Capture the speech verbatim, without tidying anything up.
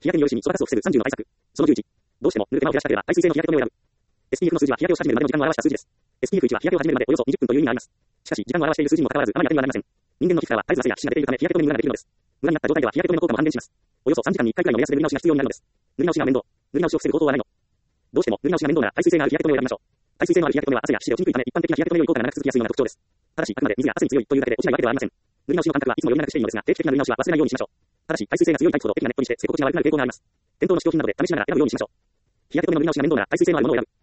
日焼けによるシミ、そばかすを防ぐさんじゅうの対策。そのじゅういち。どうしても塗る手間を減らしたければ耐水性の日焼け止めを選ぶ。エスピーエフ の数字は日焼けをし始めるまでの時間を表した数字です。エスピーエフいち は日焼けを始めるまでおよそにじゅっぷんという意味があります。しかし、時間を表している数字にもかかわらず、雨や点はなりません。人間の皮膚からは絶えず汗や皮脂が出ているため日焼け止めに無駄ができるのです。無駄になった状態では日焼け止めの効果も半減します。およそさんじかんにいっかいくらいの目安で塗り直しが必要になるのです。塗り直しが面倒。塗り直しを防ぐ方法はないの。どうしても塗り直しが面倒なら耐水性のある日焼け止めを選びましょう。耐水性のある日焼け止めは汗や皮脂で落ちにくいため一般的な日焼け止めより効果が長く続きやすいのが特徴です。ただし、あくまで水が汗に強いというだけで落ちないわけではありません。塗り直しの間隔はいつもより長くしていいのですが、定期的な塗り直しは忘れないようにしましょう。ただし、耐水性が強いタイプほど適度なネットにして、施工地が悪くなる傾向があります。店頭の試供品などで試しながら選ぶようにしましょう。日焼け止めの塗り直しが面倒なら耐水性のあるものを選ぶ。